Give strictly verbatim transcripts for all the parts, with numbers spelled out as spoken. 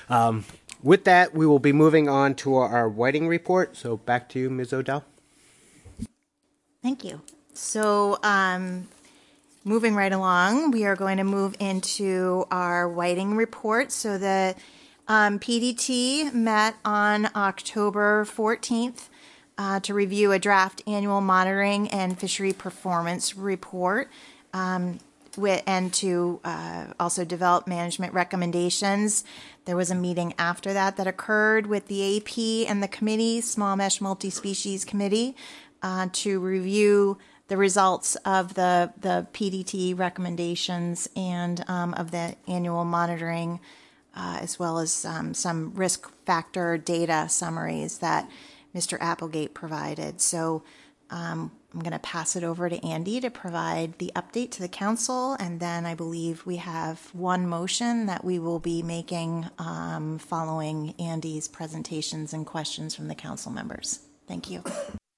Um, with that, we will be moving on to our, our whiting report. So back to you, Miz O'Dell. Thank you. So um, moving right along, we are going to move into our whiting report. So the um, P D T met on October fourteenth uh, to review a draft annual monitoring and fishery performance report. Um, and to uh, also develop management recommendations. There was a meeting after that that occurred with the A P and the committee, Small Mesh Multi-Species Committee, uh, to review the results of the, the P D T recommendations and um, of the annual monitoring, uh, as well as um, some risk factor data summaries that Mister Applegate provided. So um, I'm going to pass it over to Andy to provide the update to the council, and then I believe we have one motion that we will be making um, following Andy's presentations and questions from the council members. Thank you.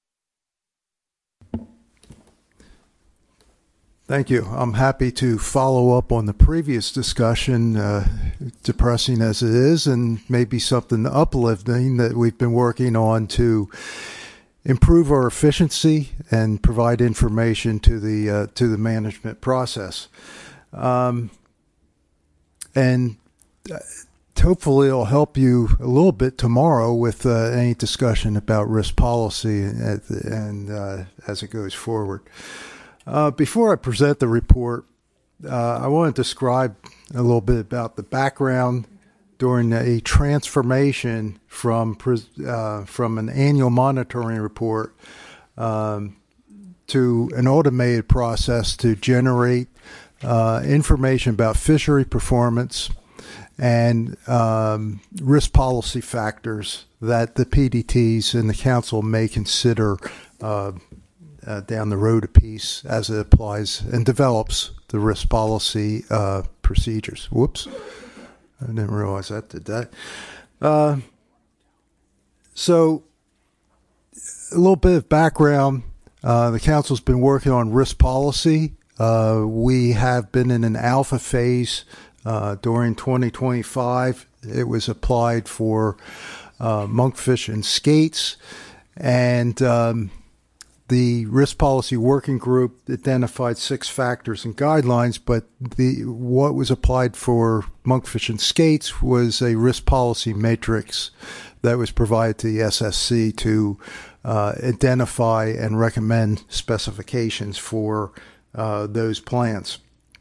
Thank you. I'm happy to follow up on the previous discussion, uh, depressing as it is, and maybe something uplifting that we've been working on to improve our efficiency and provide information to the uh, to the management process, um, and uh, hopefully it'll help you a little bit tomorrow with uh, any discussion about risk policy and, and uh, as it goes forward. Uh, before I present the report, uh, I want to describe a little bit about the background during a transformation from uh, from an annual monitoring report um, to an automated process to generate uh, information about fishery performance and um, risk policy factors that the P D Ts and the council may consider uh, uh, down the road a piece as it applies and develops the risk policy uh, procedures. Whoops. I didn't realize that did that. Uh, so, a little bit of background. Uh, the council's been working on risk policy. Uh, we have been in an alpha phase uh, during twenty twenty-five. It was applied for uh, monkfish and skates, and um, the risk policy working group identified six factors and guidelines, but the what was applied for monkfish and skates was a risk policy matrix that was provided to the S S C to uh, identify and recommend specifications for uh, those plans.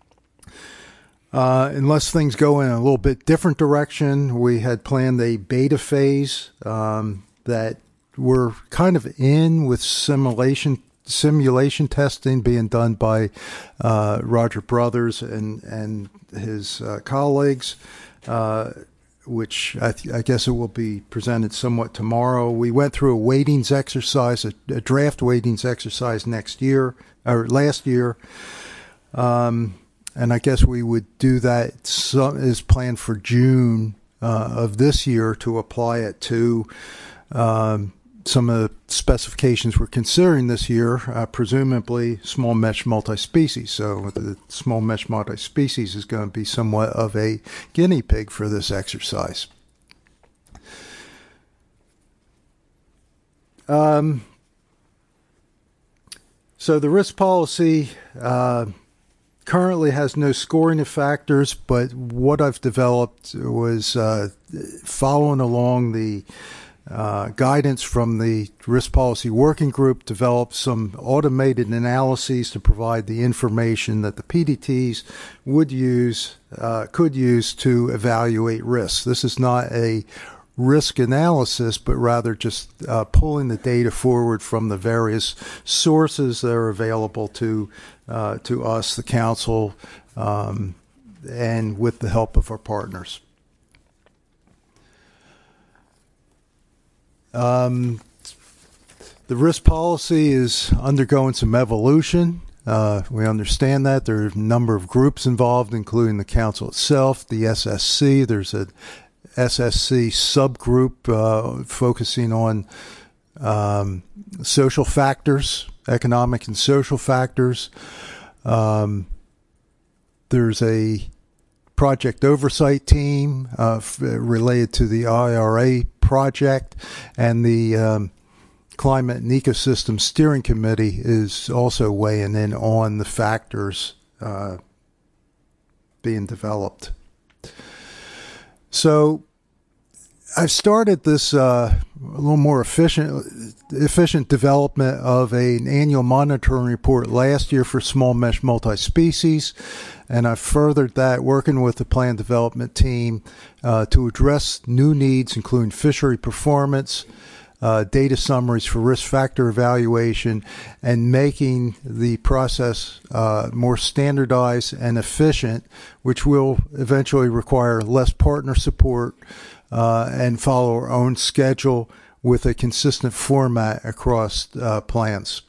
Uh, unless things go in a little bit different direction, we had planned a beta phase um, that we're kind of in with simulation simulation testing being done by uh, Roger Brothers and and his uh, colleagues, uh, which I, th- I guess it will be presented somewhat tomorrow. We went through a weightings exercise, a, a draft weightings exercise next year or last year, um, and I guess we would do that. Some is planned for June uh, of this year to apply it to. Um, Some of the specifications we're considering this year, uh, presumably small mesh multi-species. So the small mesh multi-species is going to be somewhat of a guinea pig for this exercise. Um, so the risk policy uh, currently has no scoring of factors, but what I've developed was uh, following along the Uh, guidance from the risk policy working group, developed some automated analyses to provide the information that the P D Ts would use, uh, could use to evaluate risks. This is not a risk analysis, but rather just uh, pulling the data forward from the various sources that are available to uh, to us, the council, um, and with the help of our partners. Um, the risk policy is undergoing some evolution. Uh, we understand that there are a number of groups involved, including the council itself, the S S C. There's a S S C subgroup uh, focusing on um, social factors, economic and social factors. Um, there's a project oversight team uh, f- related to the I R A project, and the um, Climate and Ecosystem Steering Committee is also weighing in on the factors uh, being developed. So I've started this uh, a little more efficient efficient development of a, an annual monitoring report last year for small mesh multi-species, and I've furthered that working with the plan development team uh, to address new needs, including fishery performance, uh, data summaries for risk factor evaluation, and making the process uh, more standardized and efficient, which will eventually require less partner support uh, and follow our own schedule with a consistent format across uh, plans.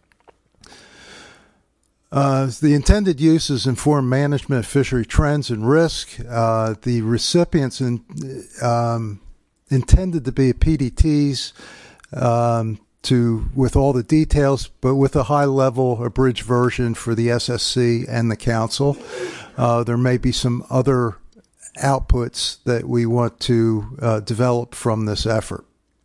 Uh, the intended uses inform management of fishery trends and risk. Uh, the recipients in, um, intended to be P D Ts um, to with all the details, but with a high-level abridged version for the S S C and the council. Uh, there may be some other outputs that we want to uh, develop from this effort.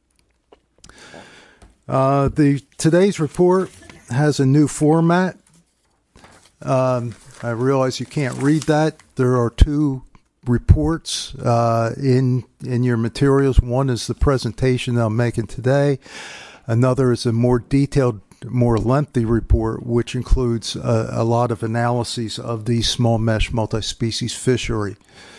Uh, the today's report has a new format. Um, I realize you can't read that. There are two reports uh, in in your materials. One is the presentation that I'm making today. Another is a more detailed, more lengthy report, which includes a, a lot of analyses of the small mesh multi-species fishery.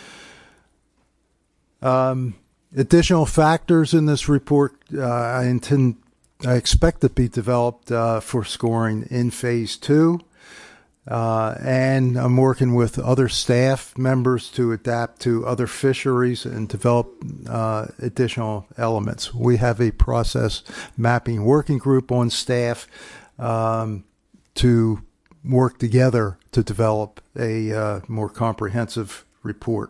Um, additional factors in this report uh, I intend. I expect to be developed uh, for scoring in phase two. Uh, and I'm working with other staff members to adapt to other fisheries and develop uh, additional elements. We have a process mapping working group on staff um, to work together to develop a uh, more comprehensive report.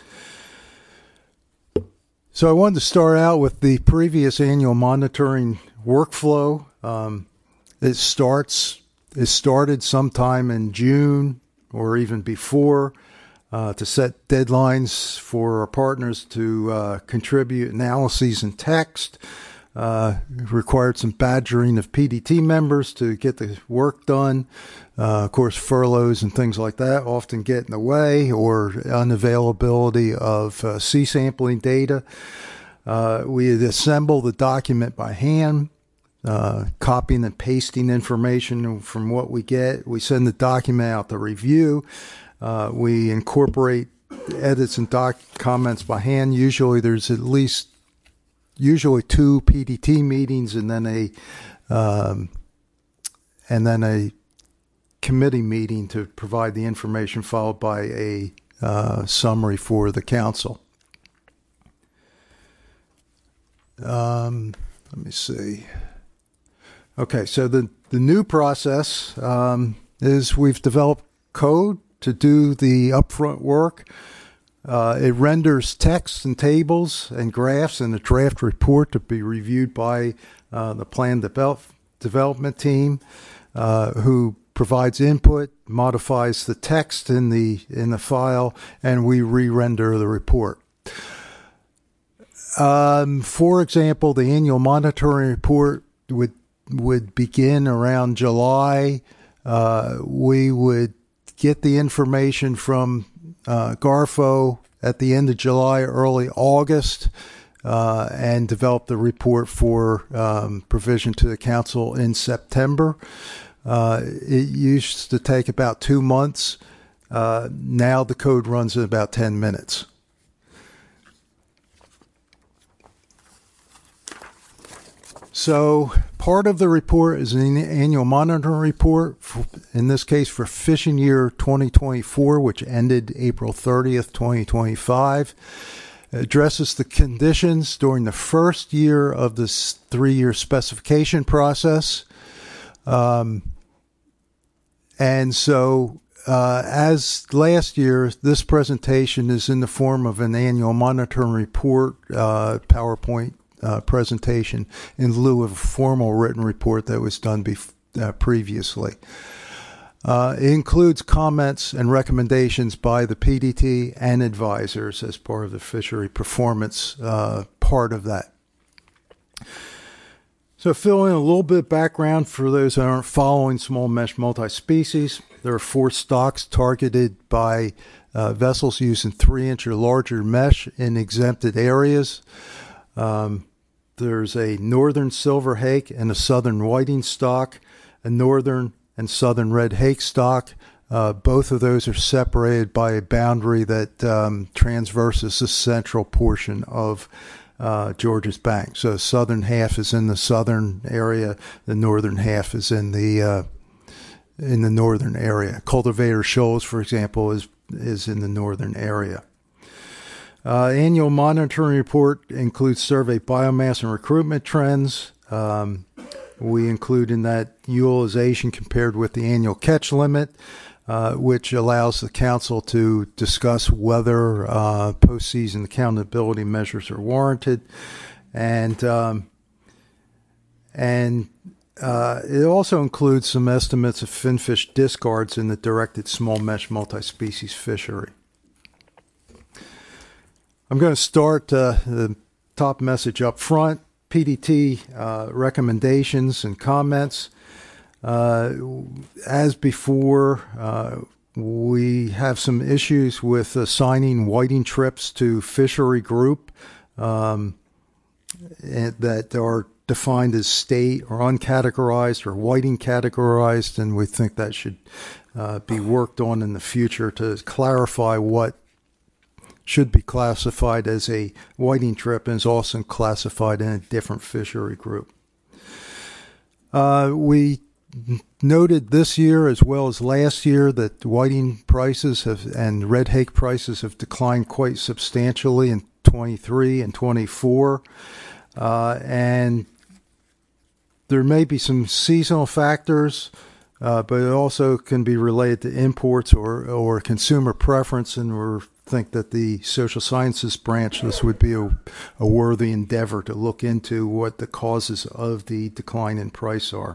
So I wanted to start out with the previous annual monitoring workflow. Um, it starts, it started sometime in June or even before uh, to set deadlines for our partners to uh, contribute analyses and text. Uh, required some badgering of P D T members to get the work done. Uh, of course, furloughs and things like that often get in the way, or unavailability of uh, sea sampling data. Uh, we assemble the document by hand, uh, copying and pasting information from what we get. We send the document out to review. Uh, we incorporate edits and doc comments by hand. Usually there's at least usually two P D T meetings and then a um, and then a committee meeting to provide the information, followed by a uh, summary for the council. Um, let me see. Okay, so the, the new process um, is we've developed code to do the upfront work. Uh, it renders text and tables and graphs in a draft report to be reviewed by uh, the plan develop, development team, uh, who provides input, modifies the text in the in the file, and we re-render the report. Um, for example, the annual monitoring report would would begin around July. Uh, we would get the information from uh, Garfo at the end of July, early August, uh, and develop the report for um, provision to the council in September. Uh, it used to take about two months. Uh, now the code runs in about ten minutes. So part of the report is an annual monitoring report, for, in this case for fishing year twenty twenty-four, which ended April thirtieth, twenty twenty-five. It addresses the conditions during the first year of this three-year specification process. Um, and so uh, as last year, this presentation is in the form of an annual monitoring report, uh, PowerPoint Uh, presentation in lieu of a formal written report that was done bef- uh, previously. Uh, it includes comments and recommendations by the P D T and advisors as part of the fishery performance uh, part of that. So fill in a little bit of background for those that aren't following small mesh multi-species. There are four stocks targeted by uh, vessels using three-inch or larger mesh in exempted areas. Um, there's a northern silver hake and a southern whiting stock, a northern and southern red hake stock. Uh, both of those are separated by a boundary that um, transverses the central portion of uh, Georges Bank. So the southern half is in the southern area, the northern half is in the uh, in the northern area. Cultivator Shoals, for example, is is in the northern area. Uh, annual monitoring report includes survey biomass and recruitment trends. Um, We include in that utilization compared with the annual catch limit, uh, which allows the council to discuss whether uh, postseason accountability measures are warranted, and um, and uh, it also includes some estimates of finfish discards in the directed small mesh multi-species fishery. I'm going to start uh, the top message up front. P D T uh, recommendations and comments. Uh, as before, uh, we have some issues with assigning whiting trips to fishery group um, that are defined as state or uncategorized or whiting categorized, and we think that should uh, be worked on in the future to clarify what should be classified as a whiting trip and is also classified in a different fishery group. Uh, we noted this year as well as last year that whiting prices have and red hake prices have declined quite substantially in twenty-three and twenty-four. Uh, and there may be some seasonal factors, uh, but it also can be related to imports or, or consumer preference, and we're think that the social sciences branch, this would be a, a worthy endeavor to look into what the causes of the decline in price are.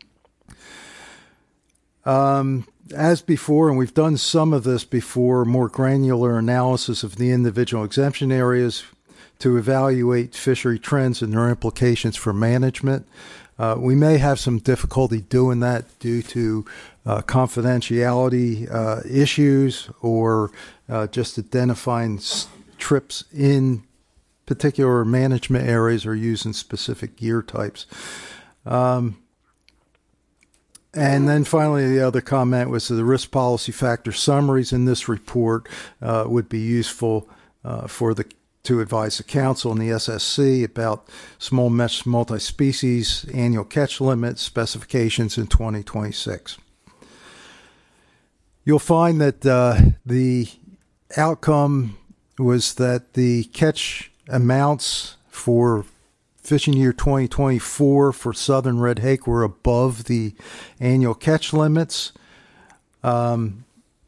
Um, as before, and we've done some of this before, more granular analysis of the individual exemption areas to evaluate fishery trends and their implications for management. Uh, we may have some difficulty doing that due to uh, confidentiality uh, issues or uh, just identifying s- trips in particular management areas or using specific gear types. Um, and then finally, the other comment was that the risk policy factor summaries in this report uh, would be useful uh, for the to advise the council and the S S C about small mesh multi-species annual catch limit specifications in twenty twenty-six. You'll find that uh, the outcome was that the catch amounts for fishing year twenty twenty-four for southern red hake were above the annual catch limits. Um,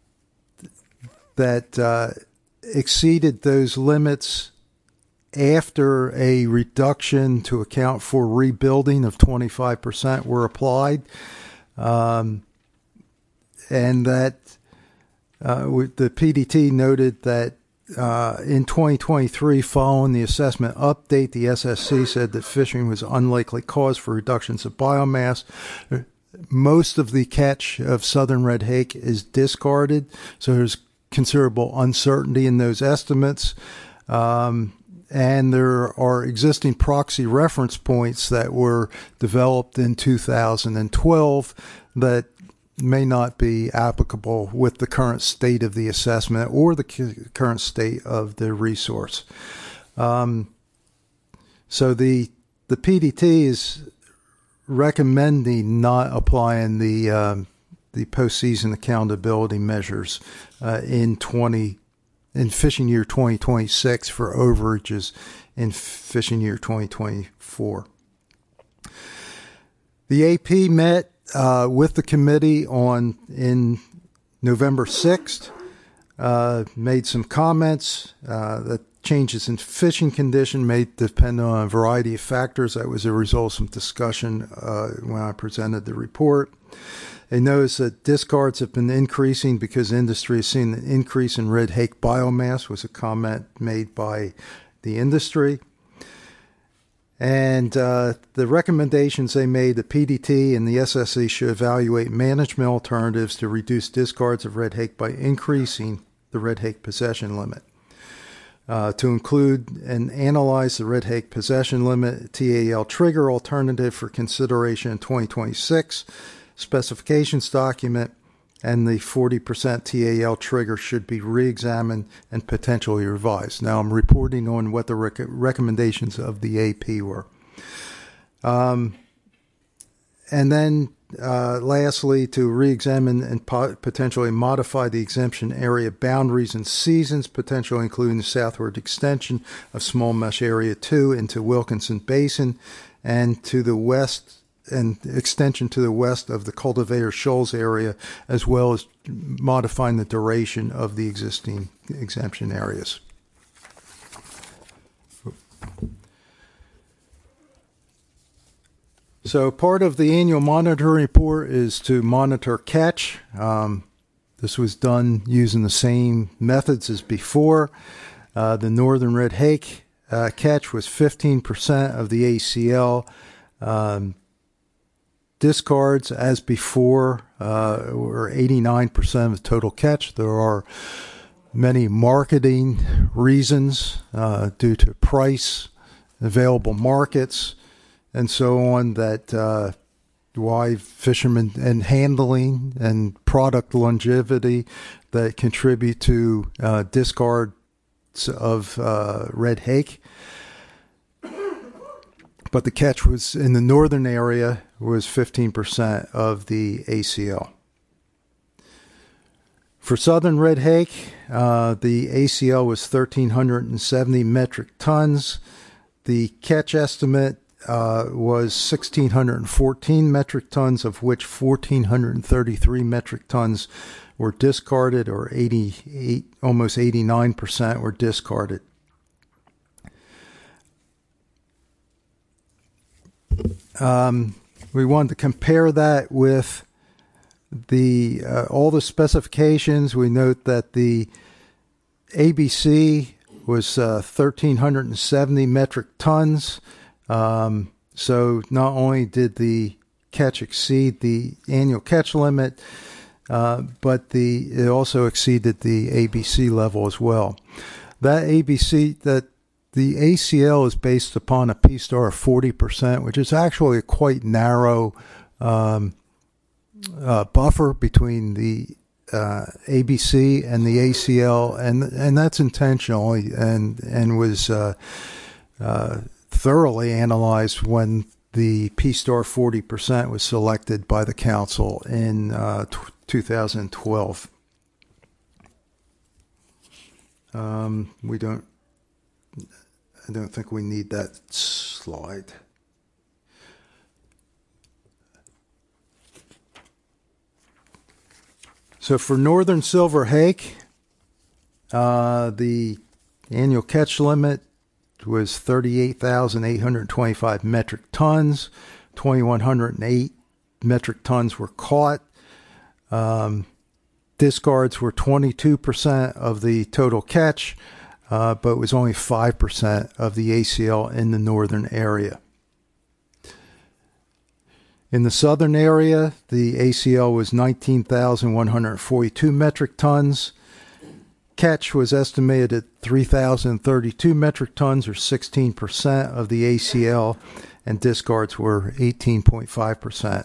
that uh, exceeded those limits after a reduction to account for rebuilding of twenty-five percent were applied. Um, and that uh, the P D T noted that uh, in twenty twenty-three, following the assessment update, the S S C said that fishing was unlikely cause for reductions of biomass. Most of the catch of southern red hake is discarded, so there's considerable uncertainty in those estimates. Um, and there are existing proxy reference points that were developed in two thousand twelve that may not be applicable with the current state of the assessment or the current state of the resource. Um, so the the P D T is recommending not applying the um, the postseason accountability measures uh, in twenty in fishing year twenty twenty-six for overages in fishing year twenty twenty-four. The A P met uh, with the committee on in November sixth, uh, made some comments uh, that changes in fishing condition may depend on a variety of factors. That was a result of some discussion uh, when I presented the report. They noticed that discards have been increasing because industry has seen an increase in red hake biomass, was a comment made by the industry. And uh, the recommendations they made, the P D T and the S S E should evaluate management alternatives to reduce discards of red hake by increasing the red hake possession limit. Uh, to include and analyze the red hake possession limit T A L trigger alternative for consideration in twenty twenty-six specifications document, and the forty percent T A L trigger should be re-examined and potentially revised. Now I'm reporting on what the rec- recommendations of the A P were. Um, and then uh, lastly, to re-examine and po- potentially modify the exemption area boundaries and seasons, potentially including the southward extension of Small Mesh Area two into Wilkinson Basin and to the west and extension to the west of the Cultivator Shoals area, as well as modifying the duration of the existing exemption areas. So part of the annual monitoring report is to monitor catch. Um, this was done using the same methods as before. Uh, the northern red hake uh, catch was fifteen percent of the A C L. Um, discards, as before, uh, were eighty-nine percent of the total catch. There are many marketing reasons uh, due to price, available markets, and so on that uh, why fishermen and handling and product longevity that contribute to uh, discards of uh, red hake. But the catch was in the northern area was fifteen percent of the A C L. For southern red hake, uh, the A C L was one thousand three hundred seventy metric tons. The catch estimate uh, was one thousand six hundred fourteen metric tons, of which one thousand four hundred thirty-three metric tons were discarded, or eighty-eight, almost eighty-nine percent were discarded. Um, we wanted to compare that with the uh, all the specifications. We note that the A B C was uh, one thousand three hundred seventy metric tons. Um, so not only did the catch exceed the annual catch limit, uh, but the it also exceeded the A B C level as well. That A B C, that the A C L is based upon a P-star of forty percent, which is actually a quite narrow um, uh, buffer between the uh, A B C and the A C L, and and that's intentional and and was uh, uh, thoroughly analyzed when the P-star forty percent was selected by the council in uh, t- two thousand twelve. Um, we don't. I don't think we need that slide. So for northern silver hake, uh, the annual catch limit was thirty-eight thousand eight hundred twenty-five metric tons. two thousand one hundred eight metric tons were caught. Um, discards were twenty-two percent of the total catch. Uh, but it was only five percent of the A C L in the northern area. In the southern area, the A C L was nineteen thousand one hundred forty-two metric tons. Catch was estimated at three thousand thirty-two metric tons, or sixteen percent of the A C L, and discards were eighteen point five percent.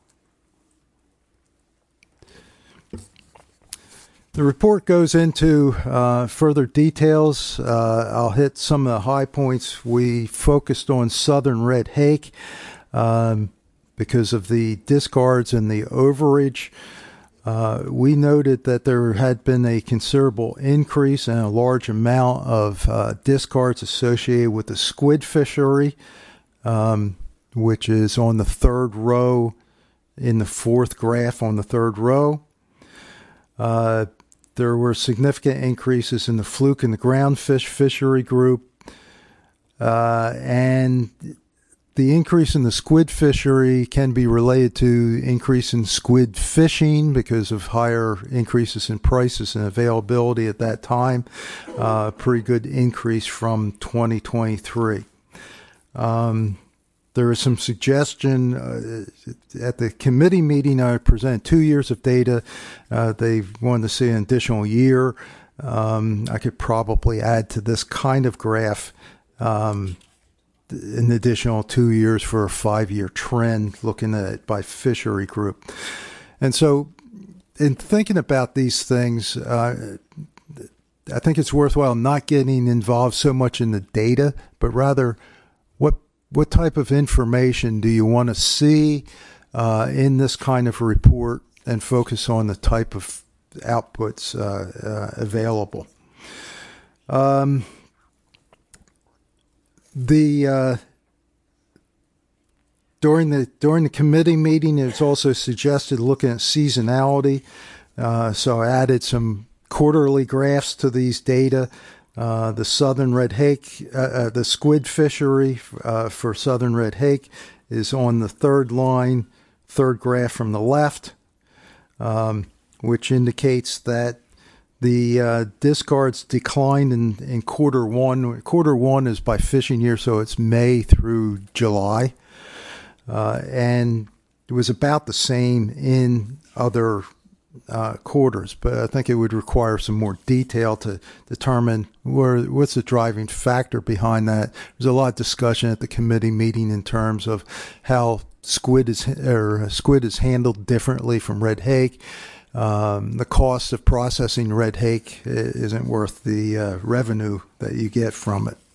The report goes into uh, further details. Uh, I'll hit some of the high points. We focused on southern red hake um, because of the discards and the overage. Uh, we noted that there had been a considerable increase and a large amount of uh, discards associated with the squid fishery, um, which is on the third row in the fourth graph on the third row. Uh, there were significant increases in the fluke and the groundfish fishery group, uh, and the increase in the squid fishery can be related to increase in squid fishing because of higher increases in prices and availability at that time. Uh, pretty good increase from twenty twenty-three. Um, there was some suggestion uh, at the committee meeting. I presented two years of data. Uh, they wanted to see an additional year. Um, I could probably add to this kind of graph um, an additional two years for a five-year trend, looking at it by fishery group. And so in thinking about these things, uh, I think it's worthwhile not getting involved so much in the data, but rather what what type of information do you want to see uh, in this kind of report, and focus on the type of outputs uh, uh, available. Um, The uh, during the during the committee meeting, it was also suggested looking at seasonality. Uh, so I added some quarterly graphs to these data. Uh, the southern red hake, uh, uh, the squid fishery uh, for southern red hake is on the third line, third graph from the left, um, which indicates that the uh, discards declined in, in quarter one. Quarter one is by fishing year, so it's May through July. Uh, and it was about the same in other uh, quarters, but I think it would require some more detail to determine where, what's the driving factor behind that. There's a lot of discussion at the committee meeting in terms of how squid is, or squid is handled differently from red hake. Um, the cost of processing red hake isn't worth the uh, revenue that you get from it.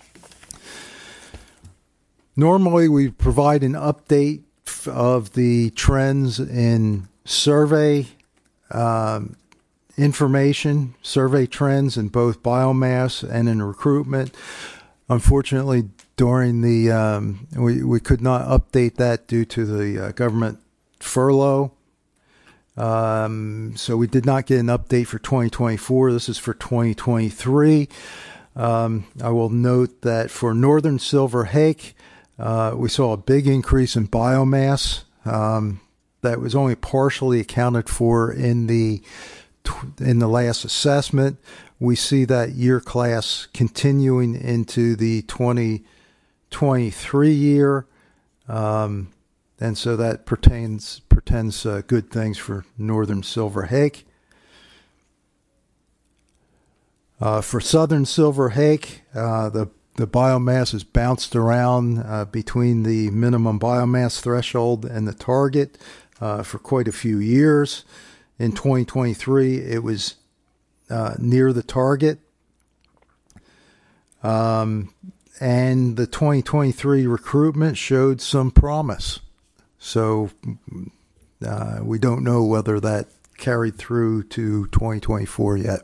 Normally, we provide an update of the trends in survey um, information, survey trends in both biomass and in recruitment. Unfortunately, during the um, we we could not update that due to the uh, government furlough. Um, so we did not get an update for twenty twenty-four. This is for twenty twenty-three. Um, I will note that for northern silver hake, uh, we saw a big increase in biomass. Um, that was only partially accounted for in the in the last assessment. We see that year class continuing into the twenty twenty-three year. Um, And so that pertains portends uh, good things for northern silver hake. Uh, for southern silver hake, uh, the the biomass has bounced around uh, between the minimum biomass threshold and the target uh, for quite a few years. In twenty twenty-three, it was uh, near the target. Um, and the twenty twenty-three recruitment showed some promise. So uh, we don't know whether that carried through to twenty twenty-four yet.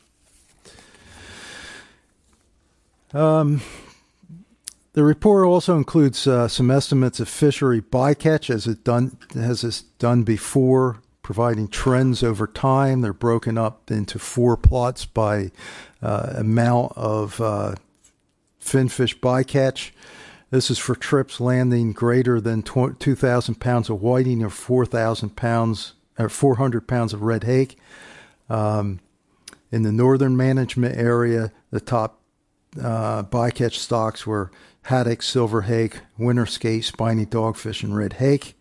Um, the report also includes uh, some estimates of fishery bycatch as it done as it's done before, providing trends over time. They're broken up into four plots by uh, amount of uh, finfish bycatch. This is for trips landing greater than two thousand pounds of whiting or four thousand pounds or four hundred pounds of red hake. Um, in the northern management area, the top uh, bycatch stocks were haddock, silver hake, winter skate, spiny dogfish, and red hake.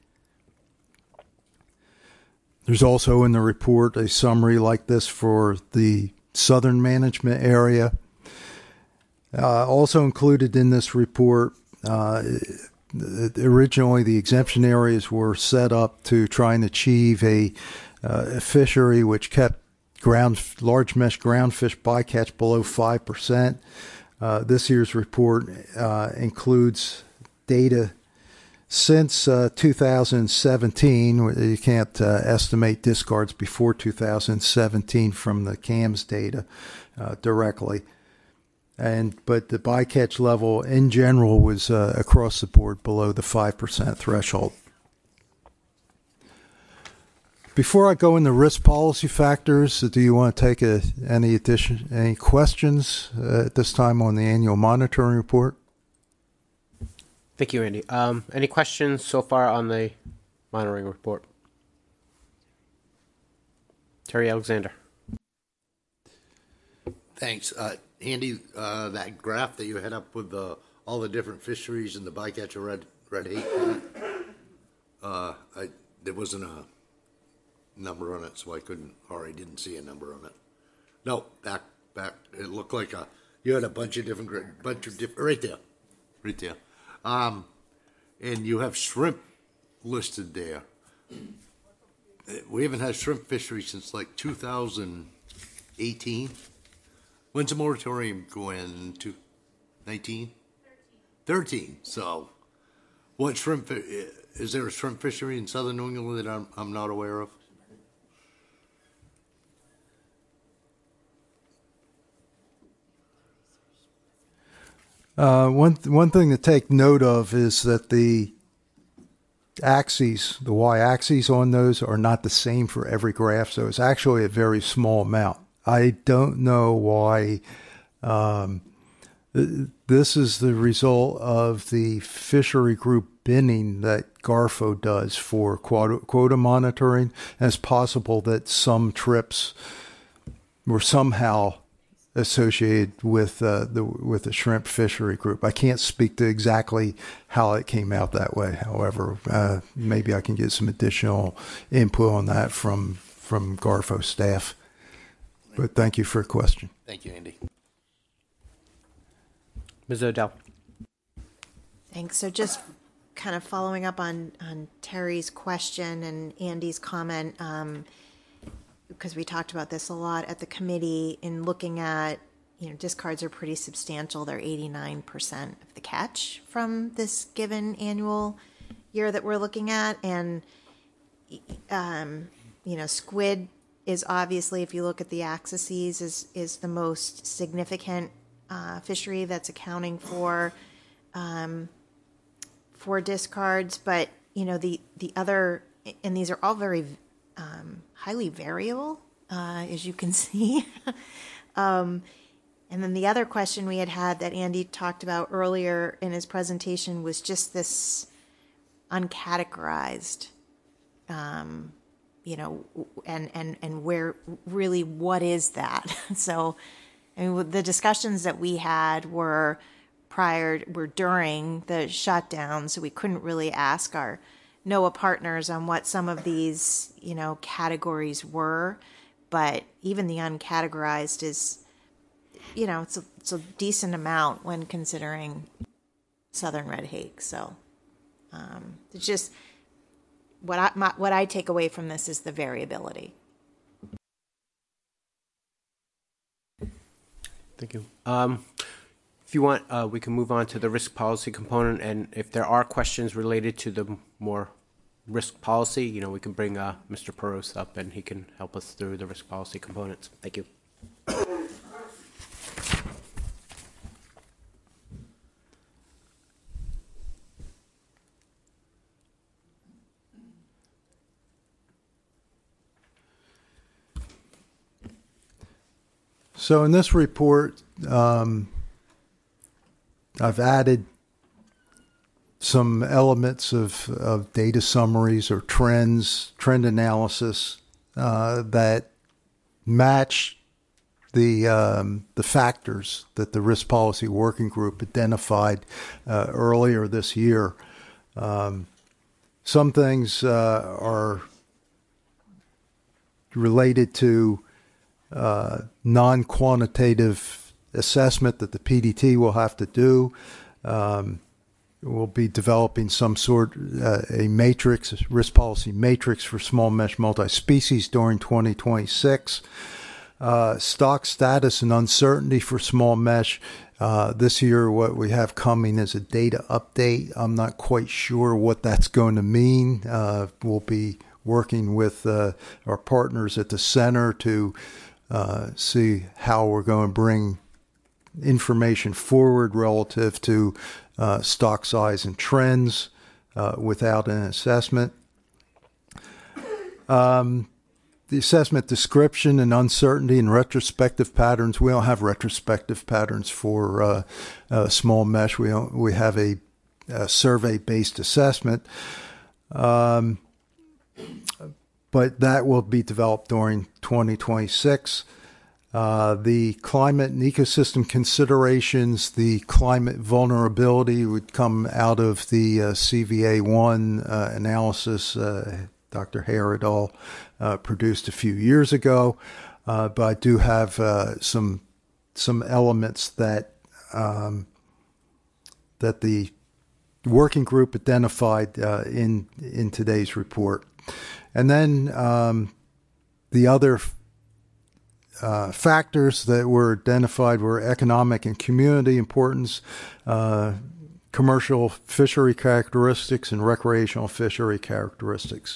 There's also in the report a summary like this for the southern management area. Uh, also included in this report, uh, originally the exemption areas were set up to try and achieve a, uh, a fishery which kept ground large mesh groundfish bycatch below five percent. Uh, this year's report uh, includes data since uh, two thousand seventeen. You can't uh, estimate discards before two thousand seventeen from the C A M S data uh, directly. And but the bycatch level in general was uh, across the board below the five percent threshold. Before I go into risk policy factors, do you want to take a, any addition, any questions uh, at this time on the annual monitoring report? Thank you, Andy. Um, any questions so far on the monitoring report? Terry Alexander. Thanks. Uh, Andy, uh, that graph that you had up with the, all the different fisheries and the bycatch of red, red hake, uh, I, there wasn't a number on it, so I couldn't, or I didn't see a number on it. No, back, back, it looked like a, you had a bunch of different, gra- bunch of different, right there, right there. Um, and you have shrimp listed there. We haven't had shrimp fishery since like two thousand eighteen. When's the moratorium go in? To nineteen? thirteen. So, what shrimp, is there a shrimp fishery in southern New England that I'm, I'm not aware of? Uh, one one thing to take note of is that the axes, the y-axes on those are not the same for every graph, so it's actually a very small amount. I don't know why. Um, th- this is the result of the fishery group binning that Garfo does for quota, quota monitoring, and it's possible that some trips were somehow associated with uh, the with the shrimp fishery group. I can't speak to exactly how it came out that way. However, uh, maybe I can get some additional input on that from from Garfo staff. But thank you for your question. Thank you, Andy. Miz Odell. Thanks. So just kind of following up on, on Terry's question and Andy's comment, um, because we talked about this a lot at the committee in looking at, you know, discards are pretty substantial. They're eighty-nine percent of the catch from this given annual year that we're looking at. And, um, you know, squid is obviously, if you look at the axes, is, is the most significant uh, fishery that's accounting for, um, for discards. But, you know, the, the other, and these are all very Um, highly variable, uh, as you can see. um, and then the other question we had had that Andy talked about earlier in his presentation was just this uncategorized, um, you know, and, and, and where really, what is that? So, I mean, the discussions that we had were prior, were during the shutdown, so we couldn't really ask our NOAA partners on what some of these, you know, categories were, but even the uncategorized is, you know, it's a, it's a decent amount when considering southern red hake. So um, it's just what I my, what I take away from this is the variability. Thank you. Um, if you want, uh, we can move on to the risk policy component, and if there are questions related to the more risk policy, you know, we can bring uh, Mister Peros up, and he can help us through the risk policy components. Thank you. So in this report, um, I've added some elements of, of data summaries or trends, trend analysis uh, that match the um, the factors that the Risk Policy Working Group identified uh, earlier this year. Um, some things uh, are related to uh, non-quantitative assessment that the P D T will have to do. Um, we'll be developing some sort uh, a matrix, a risk policy matrix for small mesh multi-species during twenty twenty-six. Uh, stock status and uncertainty for small mesh. Uh, this year, what we have coming is a data update. I'm not quite sure what that's going to mean. Uh, we'll be working with uh, our partners at the center to uh, see how we're going to bring information forward relative to uh, stock size and trends uh, without an assessment. Um, the assessment description and uncertainty and retrospective patterns. We don't have retrospective patterns for uh, uh, small mesh. We don't, we have a, a survey-based assessment. Um, but that will be developed during twenty twenty-six. Uh, the climate and ecosystem considerations, the climate vulnerability would come out of the uh, C V A one uh, analysis uh, Doctor Hare et al. Uh, produced a few years ago. Uh, but I do have uh, some some elements that um, that the working group identified uh, in in today's report. And then um, the other uh, factors that were identified were economic and community importance, uh, commercial fishery characteristics, and recreational fishery characteristics.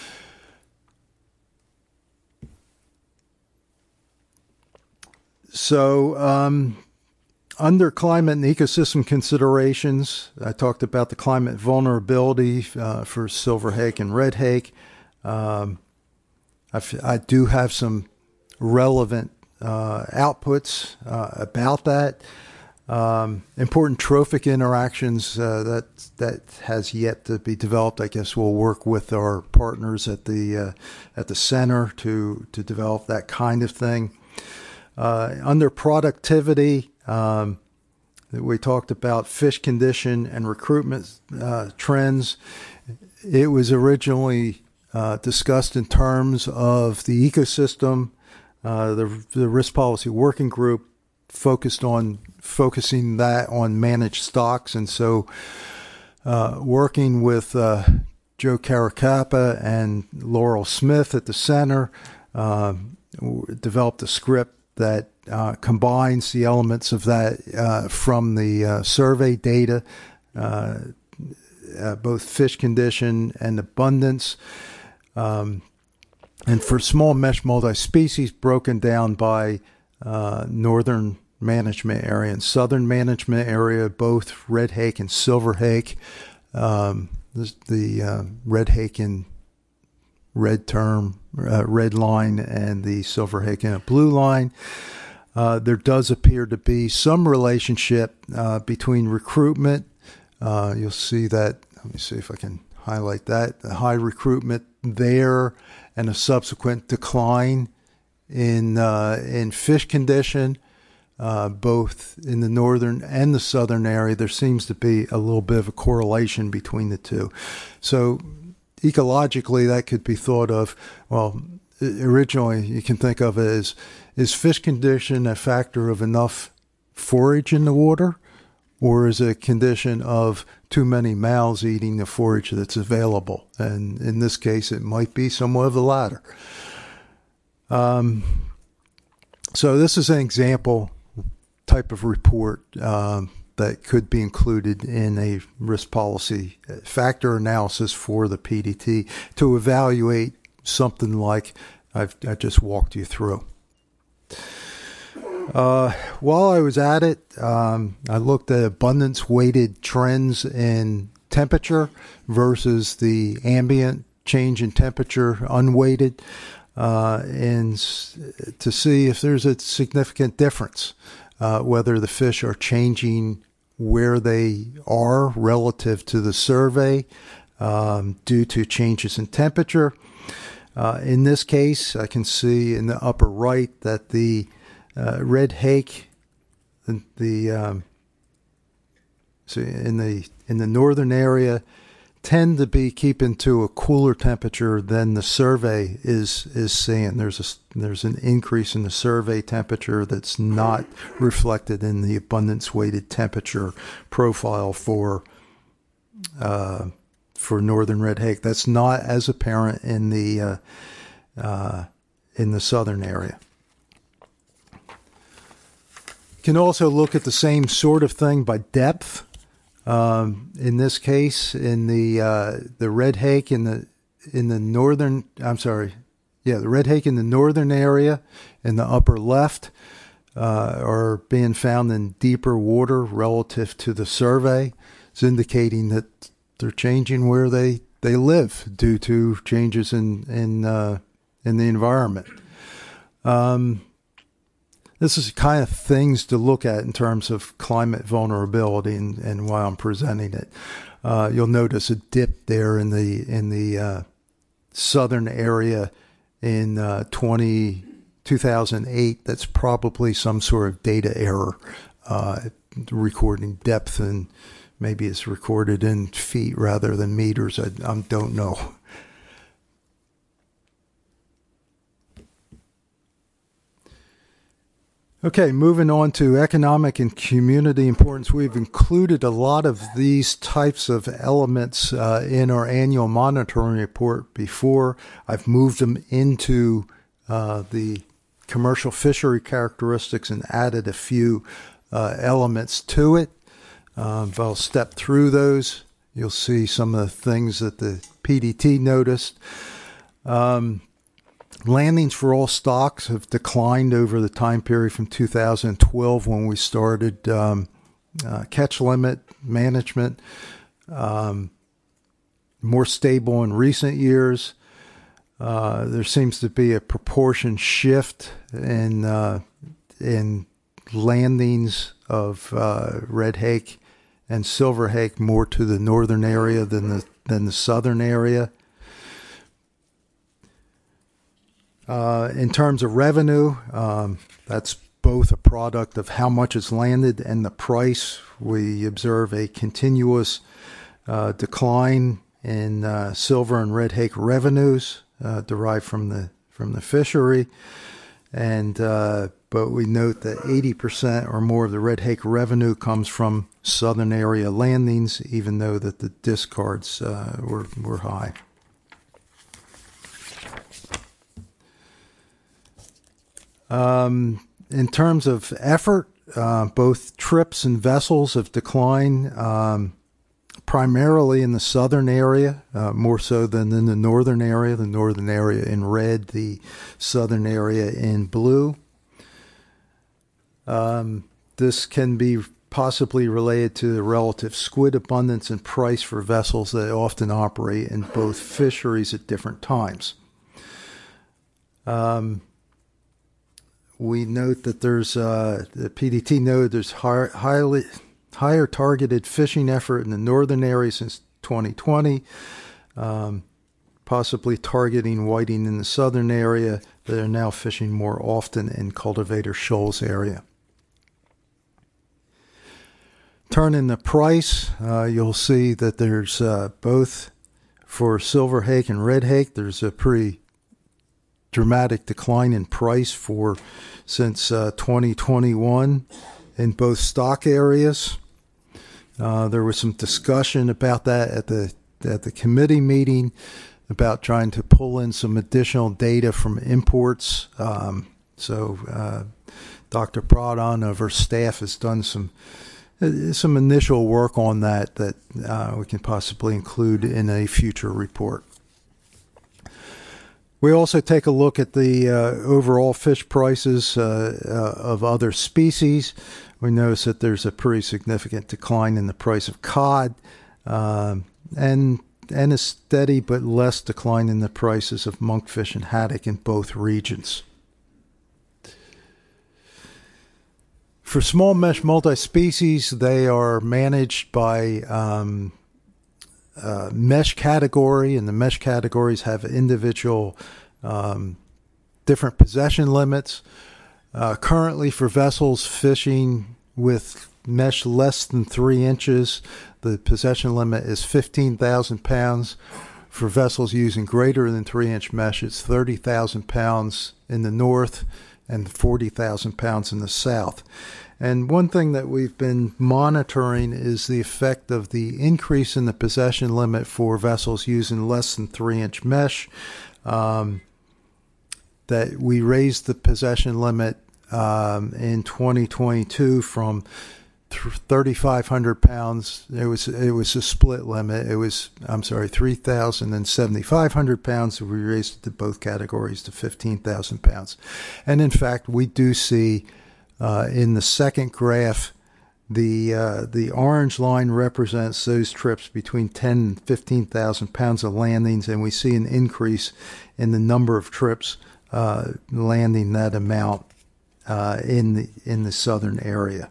So um, under climate and ecosystem considerations, I talked about the climate vulnerability uh, for silver hake and red hake. Um, I, f- I do have some relevant uh, outputs uh, about that. Um, important trophic interactions uh, that that has yet to be developed. I guess we'll work with our partners at the uh, at the center to to develop that kind of thing. Uh, under productivity, um, we talked about fish condition and recruitment uh, trends. It was originally uh, discussed in terms of the ecosystem. Uh, the, the risk policy working group focused on focusing that on managed stocks, and so uh, working with uh, Joe Caracappa and Laurel Smith at the center, uh, developed a script that uh, combines the elements of that uh, from the uh, survey data, uh, uh, both fish condition and abundance. Um, and for small mesh multi-species, broken down by uh, northern management area and southern management area, both red hake and silver hake. Um, the the uh, red hake in red term, uh, red line, and the silver hake in a blue line. Uh, there does appear to be some relationship uh, between recruitment. Uh, you'll see that. Let me see if I can highlight that. The high recruitment there and a subsequent decline in uh, in fish condition, uh, both in the northern and the southern area. There seems to be a little bit of a correlation between the two. So ecologically, that could be thought of, well, originally you can think of it as, is fish condition a factor of enough forage in the water, or is it a condition of too many mouths eating the forage that's available? And in this case, it might be somewhat of the latter. Um, so this is an example type of report um, that could be included in a risk policy factor analysis for the P D T to evaluate something like I've I just walked you through. Uh, while I was at it, um, I looked at abundance-weighted trends in temperature versus the ambient change in temperature unweighted, uh, and to see if there's a significant difference, uh, whether the fish are changing where they are relative to the survey um, due to changes in temperature. Uh, in this case, I can see in the upper right that the uh, red hake, the, the um, so in the in the northern area, tend to be keeping to a cooler temperature than the survey is is seeing. There's a there's an increase in the survey temperature that's not reflected in the abundance weighted temperature profile for uh, for northern red hake. That's not as apparent in the uh, uh, in the southern area. You can also look at the same sort of thing by depth. Um, in this case, in the uh, the red hake in the in the northern, I'm sorry, yeah, the red hake in the northern area in the upper left uh, are being found in deeper water relative to the survey. It's indicating that they're changing where they they live due to changes in in uh, in the environment. Um, this is the kind of things to look at in terms of climate vulnerability, and, and why I'm presenting it. Uh, you'll notice a dip there in the in the uh, southern area in uh, twenty, two thousand eight. That's probably some sort of data error, uh, recording depth, and maybe it's recorded in feet rather than meters. I, I don't know. Okay, moving on to economic and community importance. We've included a lot of these types of elements uh, in our annual monitoring report before. I've moved them into uh, the commercial fishery characteristics and added a few uh, elements to it. Um, I'll step through those. You'll see some of the things that the P D T noticed. Um, Landings for all stocks have declined over the time period from two thousand twelve, when we started um, uh, catch limit management. Um, more stable in recent years. Uh, there seems to be a proportion shift in uh, in landings of uh, red hake and silver hake more to the northern area than the than the southern area. Uh, in terms of revenue, um, that's both a product of how much is landed and the price. We observe a continuous uh, decline in uh, silver and red hake revenues uh, derived from the from the fishery, and uh, but we note that eighty percent or more of the red hake revenue comes from southern area landings, even though that the discards uh, were were high. Um, in terms of effort, uh, both trips and vessels have declined, um, primarily in the southern area, uh, more so than in the northern area, the northern area in red, the southern area in blue. Um, this can be possibly related to the relative squid abundance and price for vessels that often operate in both fisheries at different times. Um, We note that there's, uh, the P D T noted there's higher, highly, higher targeted fishing effort in the northern area since twenty twenty, um, possibly targeting whiting in the southern area. They are now fishing more often in Cultivator Shoals area. Turning the price, uh, you'll see that there's uh, both for silver hake and red hake, there's a pretty dramatic decline in price for since uh, twenty twenty-one in both stock areas. Uh, there was some discussion about that at the at the committee meeting about trying to pull in some additional data from imports. Um, so uh, Doctor Pradhan of our staff has done some some initial work on that that uh, we can possibly include in a future report. We also take a look at the uh, overall fish prices uh, uh, of other species. We notice that there's a pretty significant decline in the price of cod, um, and and a steady but less decline in the prices of monkfish and haddock in both regions. For small mesh multi-species, they are managed by um, Uh, mesh category, and the mesh categories have individual um, different possession limits. Uh, currently, for vessels fishing with mesh less than three inches, the possession limit is fifteen thousand pounds. For vessels using greater than three inch mesh, it's thirty thousand pounds in the north and forty thousand pounds in the south. And one thing that we've been monitoring is the effect of the increase in the possession limit for vessels using less than three inch mesh. Um, that we raised the possession limit um, in twenty twenty-two from thirty-five hundred pounds. It was it was a split limit. It was I'm sorry, three thousand and seventy-five hundred pounds. We raised it to both categories to fifteen thousand pounds. And in fact, we do see Uh, in the second graph The uh, the orange line represents those trips between ten and fifteen thousand pounds of landings, and we see an increase in the number of trips uh, landing that amount uh, in the in the southern area.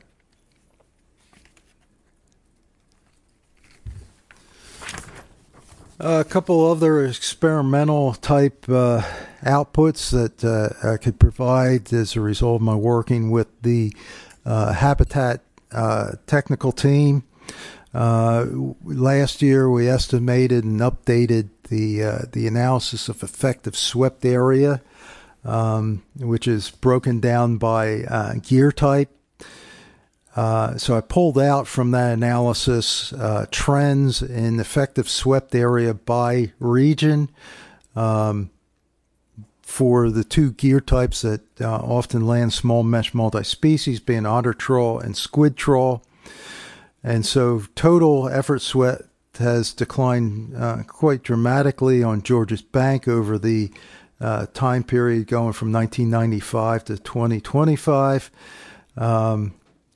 A couple other experimental type uh, outputs that uh, I could provide as a result of my working with the uh, Habitat uh, technical team. Uh, last year, we estimated and updated the uh, the analysis of effective swept area, um, which is broken down by uh, gear type. Uh, so I pulled out from that analysis uh, trends in effective swept area by region um, for the two gear types that uh, often land small mesh multi-species, being otter trawl and squid trawl. And so total effort swept has declined uh, quite dramatically on Georges Bank over the uh, time period going from nineteen ninety-five to twenty twenty-five. Um,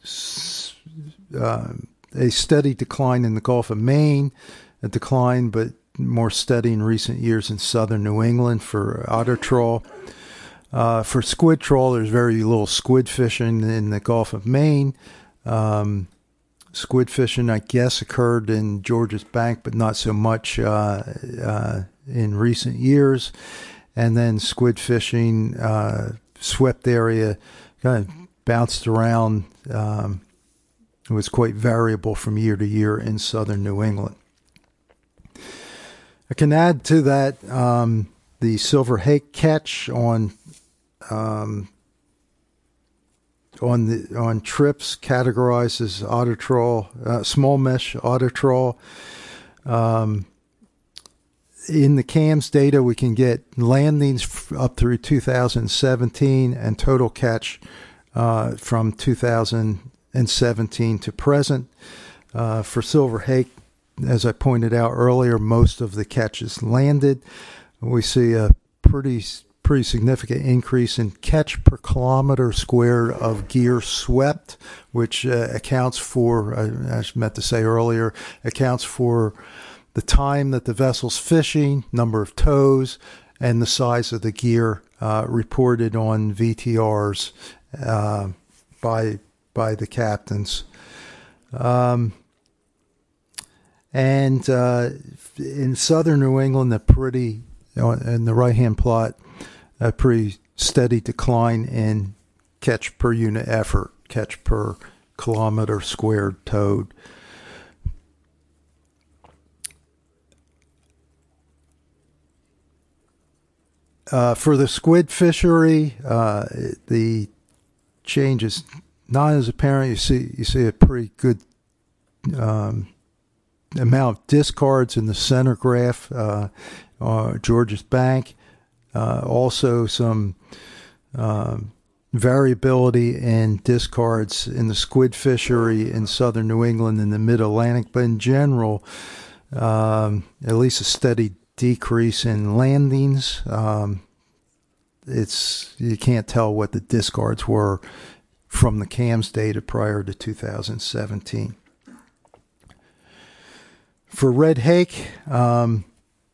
Uh, a steady decline in the Gulf of Maine, a decline but more steady in recent years in southern New England for otter trawl. Uh, for squid trawl, there's very little squid fishing in the Gulf of Maine. Um, squid fishing, I guess, occurred in Georges Bank, but not so much uh, uh, in recent years. And then squid fishing, uh, swept area, kind of bounced around. Um, it was quite variable from year to year in southern New England. I can add to that um, the silver hake catch on um, on the on trips categorized as otter trawl, uh, small mesh otter trawl. Um, in the C A M S data, we can get landings up through two thousand seventeen and total catch uh, from two thousand seventeen to present. Uh, for silver hake, as I pointed out earlier, most of the catches landed. We see a pretty pretty significant increase in catch per kilometer squared of gear swept, which uh, accounts for, uh, as I meant to say earlier, accounts for the time that the vessel's fishing, number of tows, and the size of the gear uh, reported on V T Rs uh, by by the captains. Um, and uh, in southern New England, a pretty, in the right-hand plot, a pretty steady decline in catch per unit effort, catch per kilometer squared towed. Uh, for the squid fishery, uh, the change is not as apparent. You see, you see a pretty good um, amount of discards in the center graph, uh, uh, Georges Bank. Uh, also, some um, variability in discards in the squid fishery in southern New England and the mid-Atlantic, but in general, um, at least a steady decrease in landings. Um, it's you can't tell what the discards were from the C A M S data prior to two thousand seventeen. For red hake, um,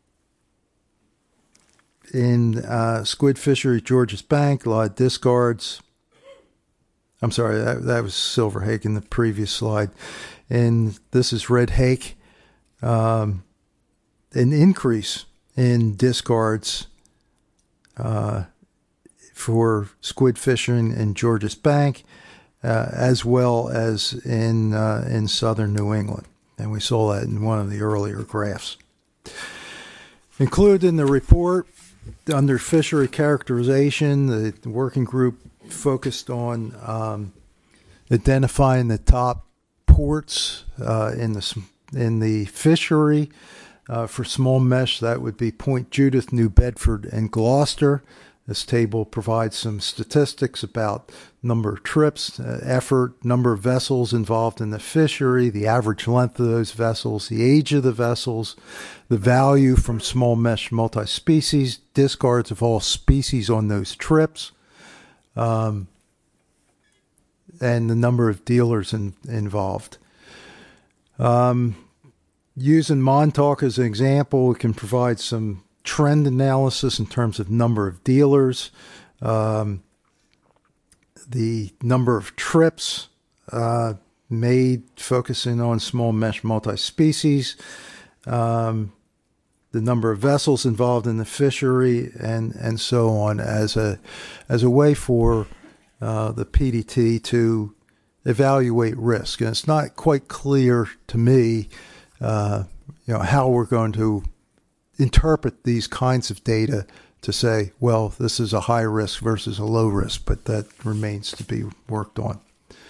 in uh, squid fishery, Georges Bank, a lot of discards. I'm sorry, that, that was silver hake in the previous slide. And this is red hake. Um, an increase in discards uh, for squid fishing in Georges Bank, uh, as well as in uh, in southern New England. And we saw that in one of the earlier graphs. Included in the report, under fishery characterization, the working group focused on um, identifying the top ports uh, in the in the fishery. Uh, for small mesh, that would be Point Judith, New Bedford, and Gloucester. This table provides some statistics about number of trips, uh, effort, number of vessels involved in the fishery, the average length of those vessels, the age of the vessels, the value from small mesh multi-species, discards of all species on those trips. Um, and the number of dealers in, involved. Um, using Montauk as an example, we can provide some trend analysis in terms of number of dealers, um, the number of trips uh, made focusing on small mesh multi-species, um, the number of vessels involved in the fishery, and, and so on, as a as a way for uh, the P D T to evaluate risk. And it's not quite clear to me, uh, you know, how we're going to interpret these kinds of data to say, well, this is a high risk versus a low risk, but that remains to be worked on.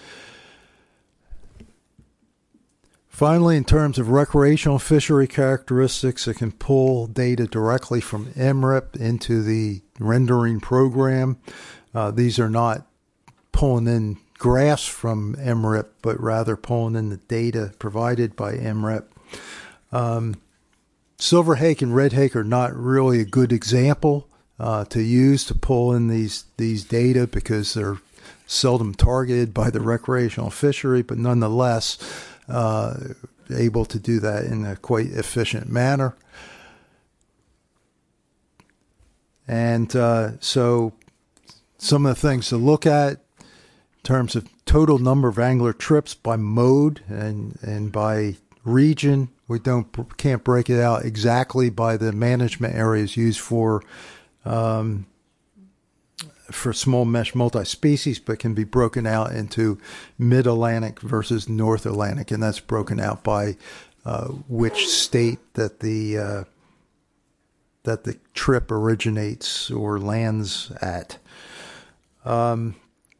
Finally, in terms of recreational fishery characteristics, it can pull data directly from M R I P into the rendering program. Uh, these are not pulling in graphs from M R I P, but rather pulling in the data provided by M R I P. Um, Silver hake and red hake are not really a good example uh, to use to pull in these, these data because they're seldom targeted by the recreational fishery, but nonetheless uh, able to do that in a quite efficient manner. And uh, so some of the things to look at in terms of total number of angler trips by mode and, and by region. We don't can't break it out exactly by the management areas used for um, for small mesh multi-species, but can be broken out into mid-Atlantic versus North Atlantic, and that's broken out by uh, which state that the uh, that the trip originates or lands at. Um,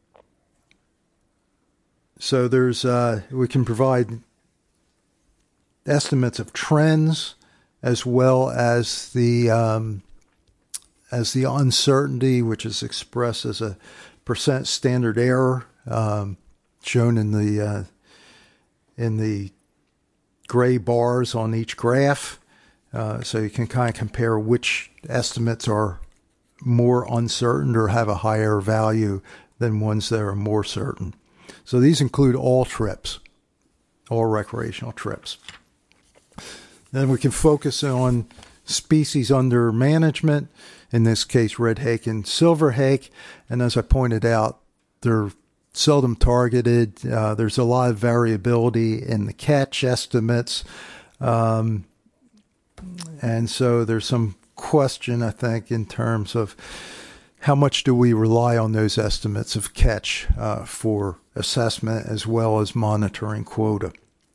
so there's uh, we can provide estimates of trends, as well as the um, as the uncertainty, which is expressed as a percent standard error, um, shown in the uh, in the gray bars on each graph. Uh, so you can kind of compare which estimates are more uncertain or have a higher value than ones that are more certain. So these include all trips, all recreational trips. Then we can focus on species under management, in this case red hake and silver hake. And as I pointed out, they're seldom targeted. Uh, there's a lot of variability in the catch estimates. Um, and so there's some question, I think, in terms of how much do we rely on those estimates of catch uh, for assessment as well as monitoring quota.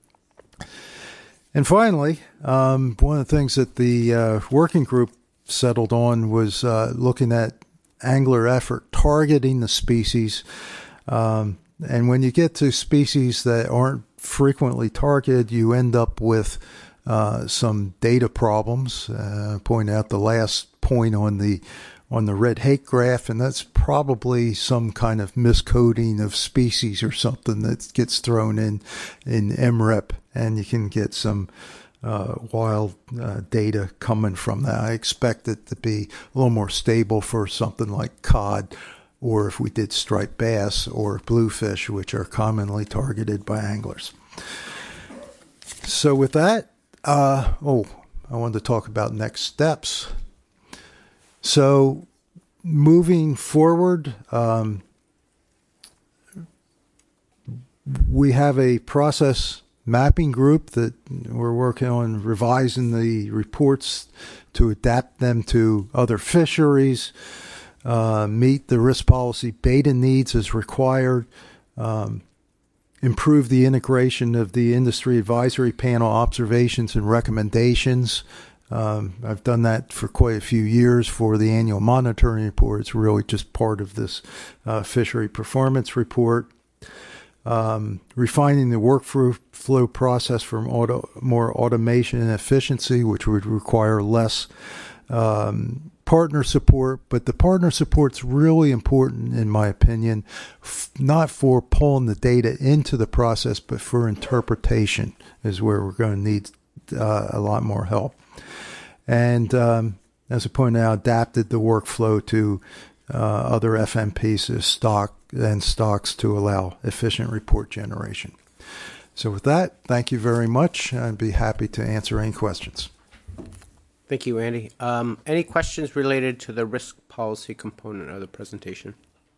And finally, um, one of the things that the uh, working group settled on was uh, looking at angler effort targeting the species. Um, and when you get to species that aren't frequently targeted, you end up with uh, some data problems. Uh, point out the last point on the on the red hake graph, and that's probably some kind of miscoding of species or something that gets thrown in in M R I P, and you can get some uh, wild uh, data coming from that. I expect it to be a little more stable for something like cod, or if we did striped bass or bluefish, which are commonly targeted by anglers. So with that, uh, oh, I wanted to talk about next steps. So moving forward, um, we have a process mapping group that we're working on revising the reports to adapt them to other fisheries, uh, meet the risk policy beta needs as required, um, improve the integration of the industry advisory panel observations and recommendations. Um, I've done that for quite a few years for the annual monitoring report. It's really just part of this uh, fishery performance report. Um, refining the workflow process for auto, more automation and efficiency, which would require less um, partner support. But the partner support's really important, in my opinion, f- not for pulling the data into the process, but for interpretation is where we're going to need uh, a lot more help. And um, as I pointed out, adapted the workflow to uh, other F M Ps, stock, and stocks to allow efficient report generation. So with that, thank you very much. I'd be happy to answer any questions. Thank you, Andy. Um, any questions related to the risk policy component of the presentation?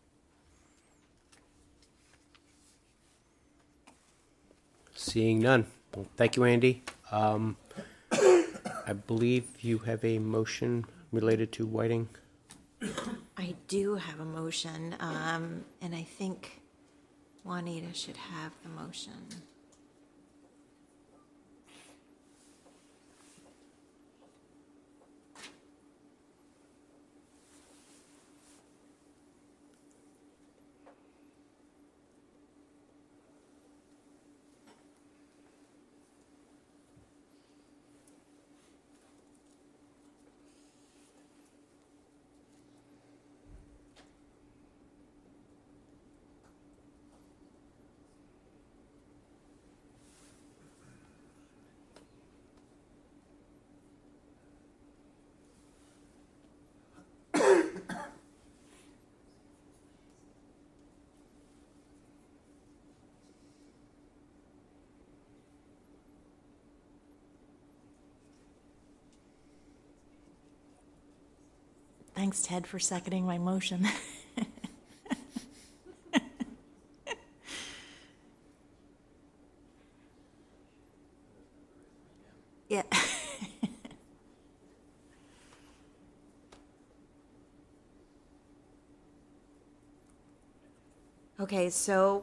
Seeing none. Well, thank you, Andy. Um, I believe you have a motion related to Whiting. I do have a motion, um, and I think Juanita should have the motion. Thanks, Ted, for seconding my motion. Yeah. Okay, so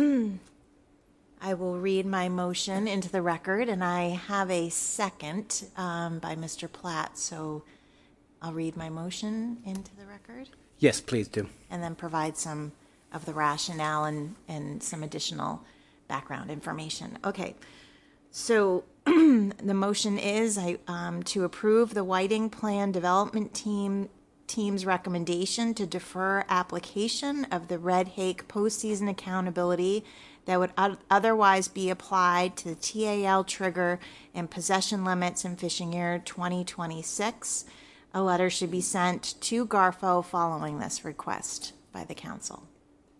I will read my motion into the record, and I have a second um, by Mister Platt, so I'll read my motion into the record Yes, please do. and then provide some of the rationale and, and some additional background information. Okay, so the motion is I, um, to approve the Whiting Plan Development Team team's recommendation to defer application of the Red Hake postseason accountability that would o- otherwise be applied to the T A L trigger and possession limits in fishing year twenty twenty-six. A letter should be sent to Garfo following this request by the council.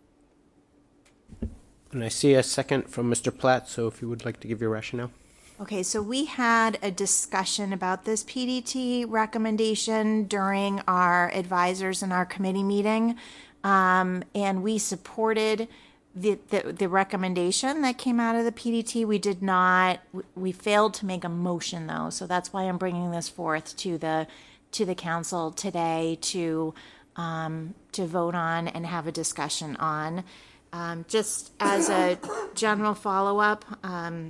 And I see a second from Mister Platt, so if you would like to give your rationale. Okay, so we had a discussion about this P D T recommendation during our advisors and our committee meeting, um, and we supported the, the the recommendation that came out of the P D T. We did not, we failed to make a motion though, so that's why I'm bringing this forth to the to the council today to um, to vote on and have a discussion on. Um, just as a general follow-up, um,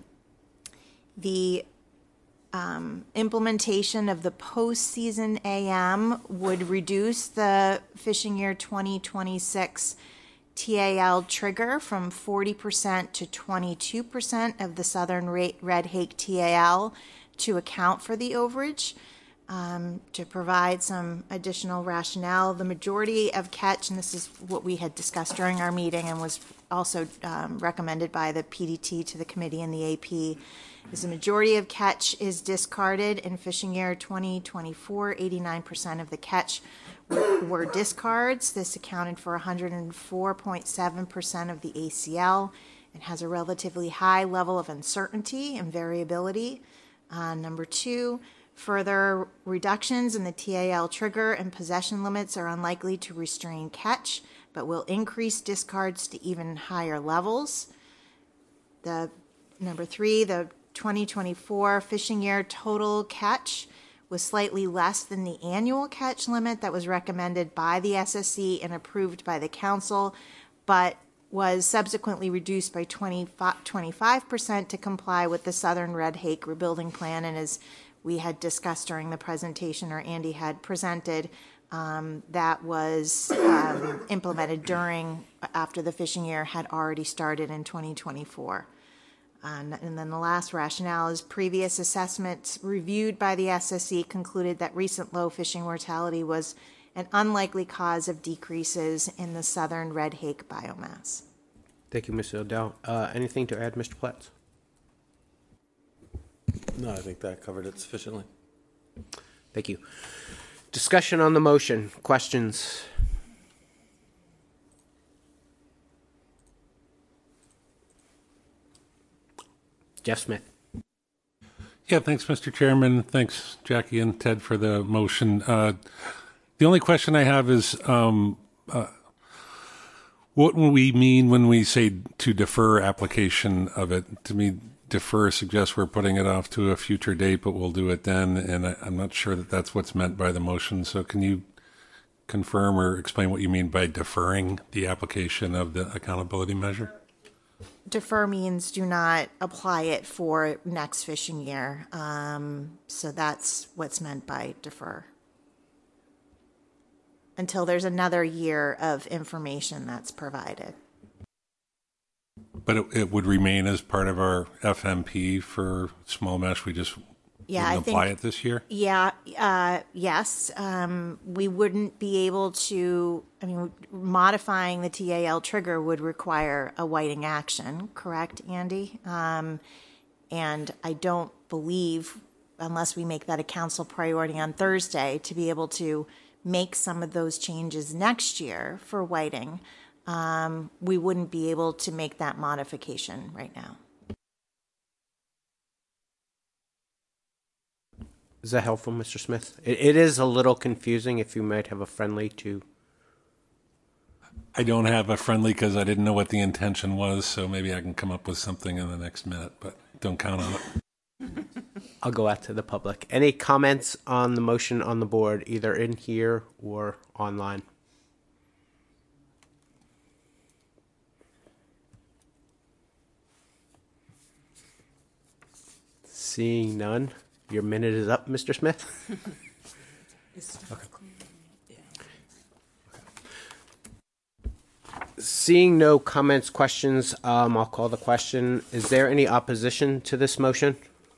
the um, implementation of the postseason A M would reduce the fishing year twenty twenty-six T A L trigger from forty percent to twenty-two percent of the Southern Red Hake T A L to account for the overage. Um, to provide some additional rationale, the majority of catch, and this is what we had discussed during our meeting and was also um, recommended by the P D T to the committee and the A P, is the majority of catch is discarded in fishing year twenty twenty-four. eighty-nine percent of the catch were, were discards. This accounted for one hundred four point seven percent of the A C L and has a relatively high level of uncertainty and variability. Uh, number two, further reductions in the T A L trigger and possession limits are unlikely to restrain catch, but will increase discards to even higher levels. The number three, the twenty twenty-four fishing year total catch was slightly less than the annual catch limit that was recommended by the S S C and approved by the council, but was subsequently reduced by twenty-five percent to comply with the Southern Red Hake rebuilding plan. And as we had discussed during the presentation, or Andy had presented, um, that was um, implemented during, after the fishing year had already started in twenty twenty-four. Um, and then the last rationale is previous assessments reviewed by the S S C concluded that recent low fishing mortality was an unlikely cause of decreases in the Southern Red Hake biomass. Thank you, Mister O'Dell. Uh, anything to add, Mister Platt? No, I think that covered it sufficiently. Thank you. Discussion on the motion. Questions? Jeff Smith. Yeah, thanks, Mister Chairman. Thanks, Jackie and Ted, for the motion. Uh, the only question I have is, um, uh, what will we mean when we say to defer application of it? To me, defer suggests we're putting it off to a future date, but we'll do it then, and I, I'm not sure that that's what's meant by the motion. So can you confirm or explain what you mean by deferring the application of the accountability measure? Defer means do not apply it for next fishing year. Um, so that's what's meant by defer. Until there's another year of information that's provided. But it, it would remain as part of our F M P for small mesh. We just Yeah, I wouldn't think, apply it this year? Yeah, uh, yes. Um, we wouldn't be able to, I mean, modifying the T A L trigger would require a whiting action, correct, Andy? Um, and I don't believe, unless we make that a council priority on Thursday, to be able to make some of those changes next year for whiting, um, we wouldn't be able to make that modification right now. Is that helpful, Mister Smith? It, it is a little confusing. If you might have a friendly to. I don't have a friendly because I didn't know what the intention was, so maybe I can come up with something in the next minute, but don't count on it. I'll go out to the public. Any comments on the motion on the board, either in here or online? Seeing none. Your minute is up, Mister Smith. Okay. Seeing no comments, questions, um, I'll call the question. Is there any opposition to this motion?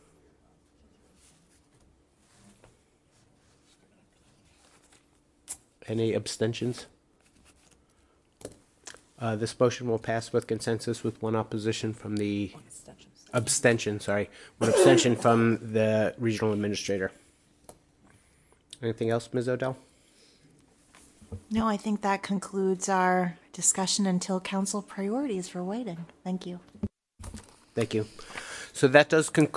Any abstentions? Uh, this motion will pass with consensus with one opposition from the abstention, sorry, one abstention from the regional administrator. Anything else, Miz Odell? No, I think that concludes our discussion until council priorities for whiting. Thank you. Thank you. So that does conclude